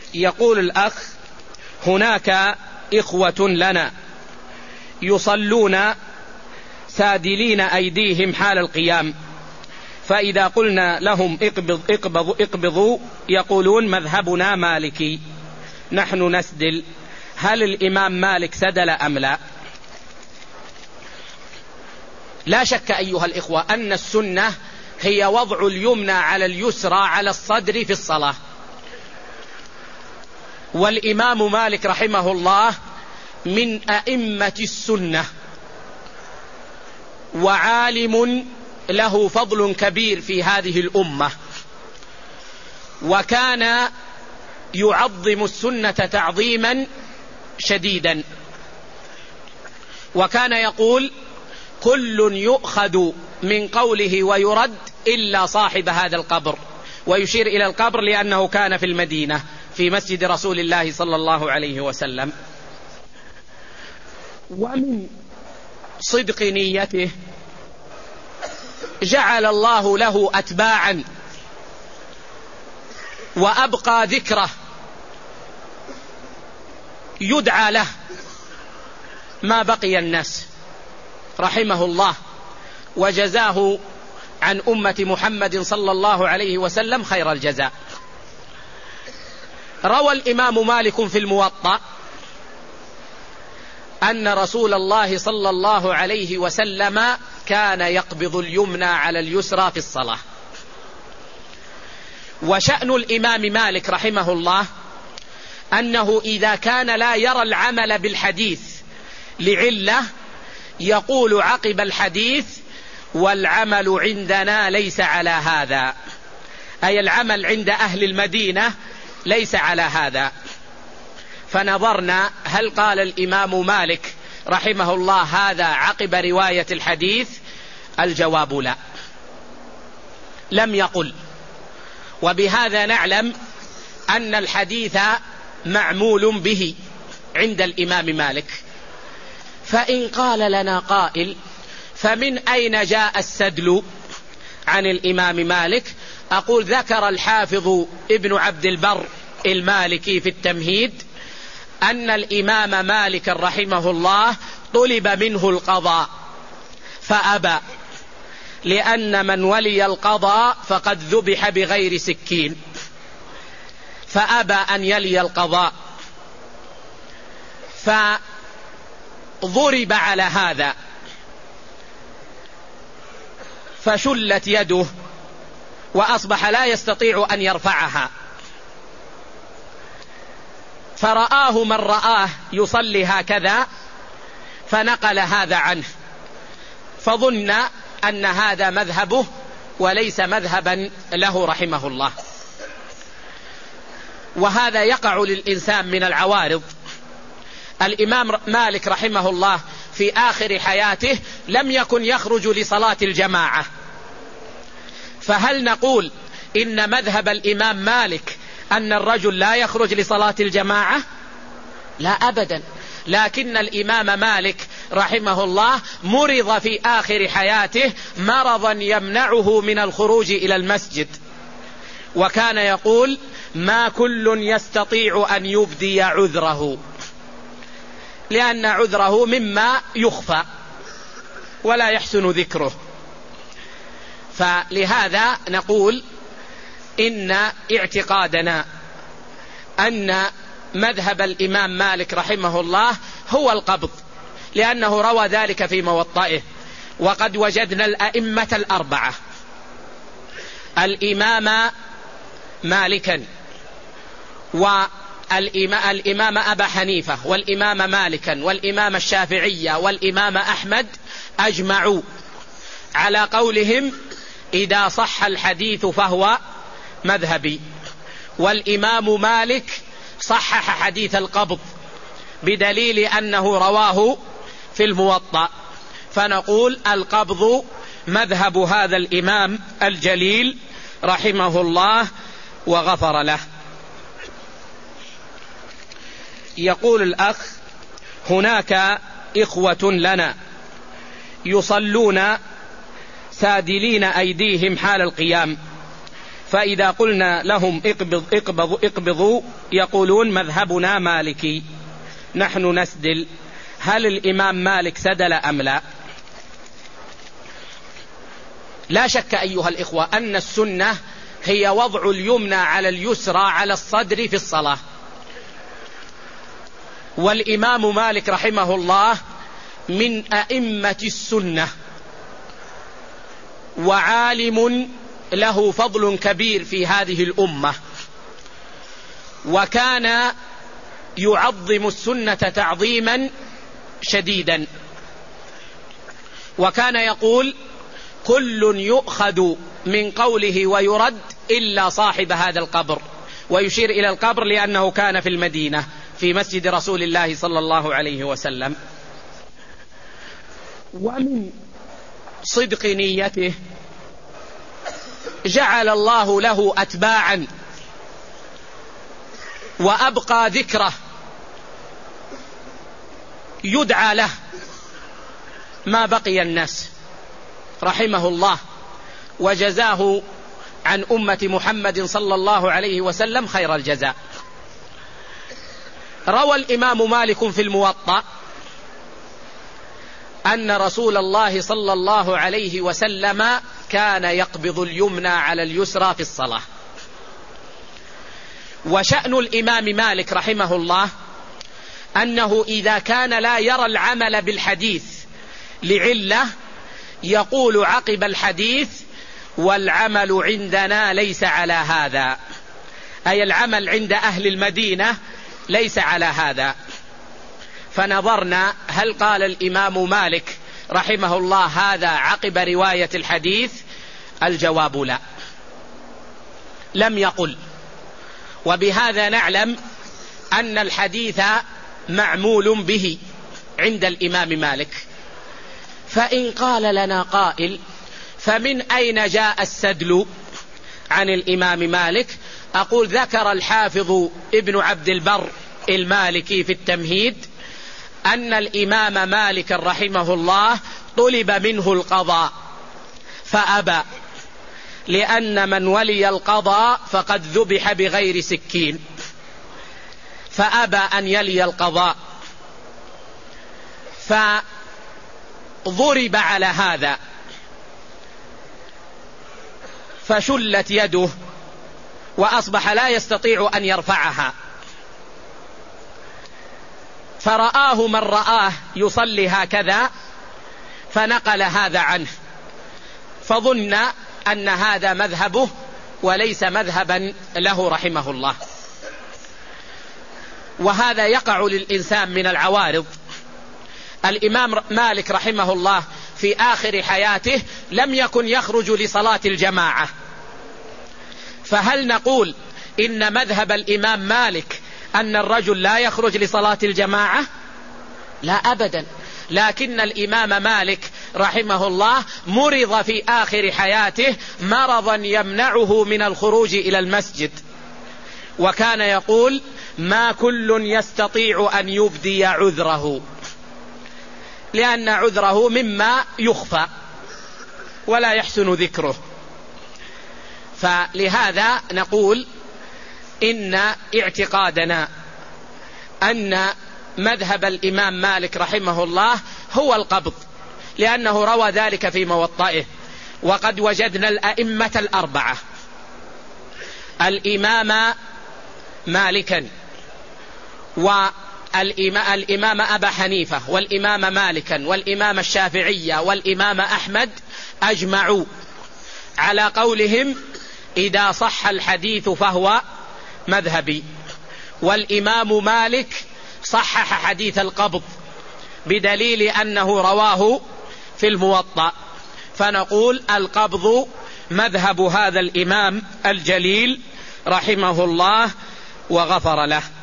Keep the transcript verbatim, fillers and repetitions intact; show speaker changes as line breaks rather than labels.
يقول الأخ: هناك إخوة لنا يصلون سادلين أيديهم حال القيام، فإذا قلنا لهم اقبض اقبض اقبضوا يقولون مذهبنا مالكي، نحن نسدل، هل الإمام مالك سدل أم لا؟ لا شك أيها الإخوة أن السنة هي وضع اليمنى على اليسرى على الصدر في الصلاة، والإمام مالك رحمه الله من أئمة السنة وعالم له فضل كبير في هذه الأمة، وكان يعظم السنة تعظيما شديدا، وكان يقول: كل يؤخذ من قوله ويرد إلا صاحب هذا القبر، ويشير إلى القبر لأنه كان في المدينة في مسجد رسول الله صلى الله عليه وسلم. ومن صدق نيته جعل الله له أتباعا وأبقى ذكره يدعى له ما بقي الناس، رحمه الله وجزاه عن أمة محمد صلى الله عليه وسلم خير الجزاء. روى الإمام مالك في الموطأ أن رسول الله صلى الله عليه وسلم كان يقبض اليمنى على اليسرى في الصلاة. وشأن الإمام مالك رحمه الله أنه إذا كان لا يرى العمل بالحديث لعلة يقول عقب الحديث: والعمل عندنا ليس على هذا، أي العمل عند أهل المدينة ليس على هذا. فنظرنا هل قال الإمام مالك رحمه الله هذا عقب رواية الحديث؟ الجواب لا، لم يقل. وبهذا نعلم أن الحديث معمول به عند الإمام مالك. فإن قال لنا قائل: فمن أين جاء السدل عن الإمام مالك؟ أقول: ذكر الحافظ ابن عبد البر المالكي في التمهيد أن الإمام مالك رحمه الله طلب منه القضاء فأبى، لأن من ولي القضاء فقد ذبح بغير سكين، فأبى أن يلي القضاء، فضرب على هذا فشلت يده وأصبح لا يستطيع أن يرفعها، فرآه من رآه يصلي هكذا فنقل هذا عنه، فظن أن هذا مذهبه وليس مذهبا له رحمه الله. وهذا يقع للإنسان من العوارض. الإمام مالك رحمه الله في آخر حياته لم يكن يخرج لصلاة الجماعة، فهل نقول إن مذهب الإمام مالك أن الرجل لا يخرج لصلاة الجماعة؟ لا أبدا. لكن الإمام مالك رحمه الله مرض في آخر حياته مرضا يمنعه من الخروج إلى المسجد، وكان يقول: ما كل يستطيع أن يبدي عذره، لأن عذره مما يخفى ولا يحسن ذكره. فلهذا نقول إن اعتقادنا أن مذهب الإمام مالك رحمه الله هو القبض، لأنه روى ذلك في موطئه. وقد وجدنا الأئمة الأربعة، الإمام مالكا والإمام أبا حنيفة والإمام مالكا والإمام الشافعية والإمام أحمد، أجمعوا على قولهم: إذا صح الحديث فهو مذهبي. والإمام مالك صحح حديث القبض بدليل أنه رواه في الموطأ، فنقول القبض مذهب هذا الإمام الجليل رحمه الله وغفر له. يقول الأخ: هناك إخوة لنا يصلون سادلين أيديهم حال القيام، فإذا قلنا لهم اقبض اقبض اقبضوا يقولون مذهبنا مالكي. نحن نسدل، هل الإمام مالك سدل أم لا؟ لا شك أيها الإخوة أن السنة هي وضع اليمنى على اليسرى على الصدر في الصلاة، والإمام مالك رحمه الله من أئمة السنة وعالم له فضل كبير في هذه الأمة، وكان يعظم السنة تعظيما شديدا، وكان يقول كل يؤخذ من قوله ويرد إلا صاحب هذا القبر، ويشير إلى القبر لأنه كان في المدينة في مسجد رسول الله صلى الله عليه وسلم. ومن صدق نيته جعل الله له أتباعا وأبقى ذكره يدعى له ما بقي الناس رحمه الله، وجزاه عن أمة محمد صلى الله عليه وسلم خير الجزاء. روى الإمام مالك في الموطأ أن رسول الله صلى الله عليه وسلم كان يقبض اليمنى على اليسرى في الصلاة. وشأن الإمام مالك رحمه الله أنه إذا كان لا يرى العمل بالحديث لعلة يقول عقب الحديث والعمل عندنا ليس على هذا، أي العمل عند أهل المدينة ليس على هذا. فنظرنا هل قال الإمام مالك رحمه الله هذا عقب رواية الحديث؟ الجواب لا، لم يقل. وبهذا نعلم أن الحديث معمول به عند الإمام مالك. فإن قال لنا قائل فمن أين جاء السدل عن الإمام مالك؟ أقول ذكر الحافظ ابن عبد البر المالكي في التمهيد أن الإمام مالك رحمه الله طلب منه القضاء فأبى، لأن من ولي القضاء فقد ذبح بغير سكين، فأبى أن يلي القضاء، فضرب على هذا فشلت يده وأصبح لا يستطيع أن يرفعها. فرآه من رآه يصلي هكذا فنقل هذا عنه، فظن أن هذا مذهبه وليس مذهبا له رحمه الله. وهذا يقع للإنسان من العوارض. الإمام مالك رحمه الله في آخر حياته لم يكن يخرج لصلاة الجماعة، فهل نقول إن مذهب الإمام مالك أن الرجل لا يخرج لصلاة الجماعة؟ لا أبدا، لكن الإمام مالك رحمه الله مرض في آخر حياته مرضا يمنعه من الخروج إلى المسجد، وكان يقول ما كل يستطيع أن يبدي عذره، لأن عذره مما يخفى ولا يحسن ذكره. فلهذا نقول إن اعتقادنا أن مذهب الإمام مالك رحمه الله هو القبض، لأنه روى ذلك في موطئه. وقد وجدنا الأئمة الأربعة، الإمام مالكا والإمام أبا حنيفة والإمام مالكا والإمام الشافعية والإمام أحمد، أجمعوا على قولهم إذا صح الحديث فهو مذهبي. والإمام مالك صحح حديث القبض بدليل أنه رواه في الموطأ، فنقول القبض مذهب هذا الإمام الجليل رحمه الله وغفر له.